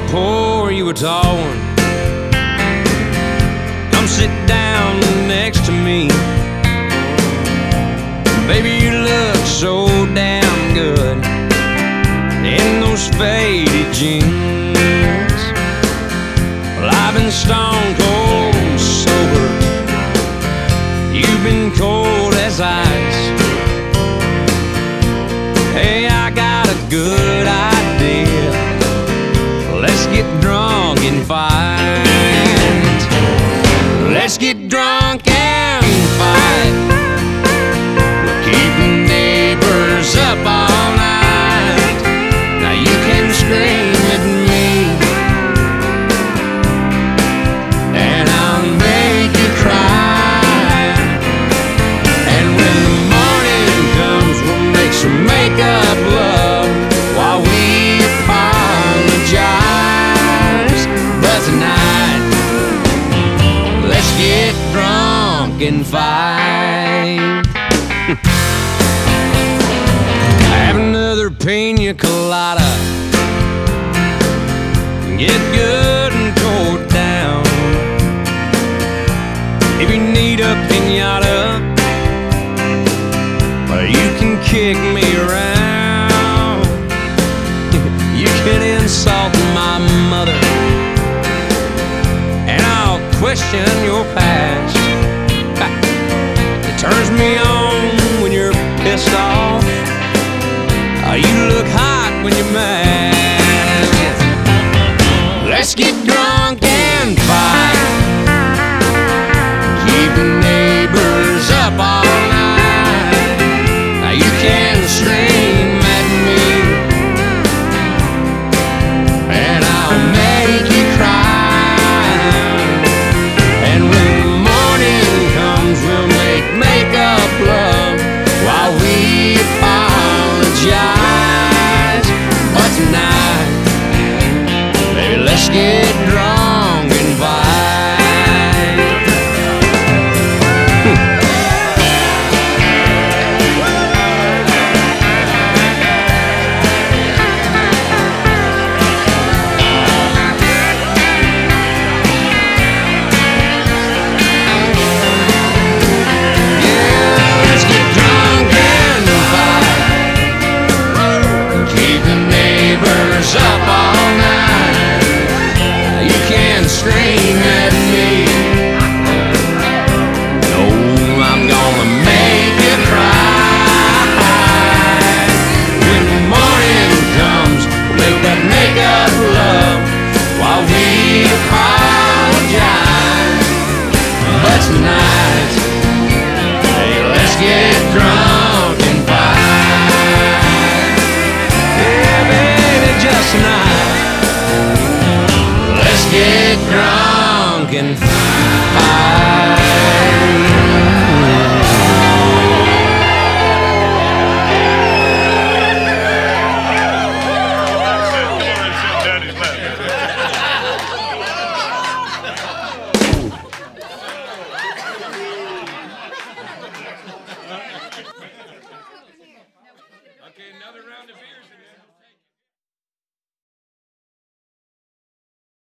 pour you a tall one. Come sit down next to me. Baby, you look so damn good in those faded jeans. Well, I've been stone cold sober, you've been cold as ice. Hey, I got a good idea. Let's get drunk and fight. Let's get drunk and fight. We'll keep the neighbors up all night. Now you can scream at me, and I'll make you cry. And when the morning comes, we'll make some make-up love while we apologize. But tonight, let's get drunk and fight. Have another pina colada, get good and tore down. If you need a piñata, well, you can kick me around. You can insult my mother, and I'll question your past. It turns me on when you're pissed off. You look hot when you're mad. Let's get drunk and fight. Keep the neighbors up all night. Now you can scream at me, and I'll make you cry. And when the morning comes, we'll make up love while we apologize. But tonight, baby, let's get drunk and fight. Up all night, you can scream at me. No, I'm gonna make you cry. When the morning comes, we'll make that make-up love while we apologize. But tonight, hey, let's get drunk and fight. Yeah, baby, just tonight. Let's get drunk and fight.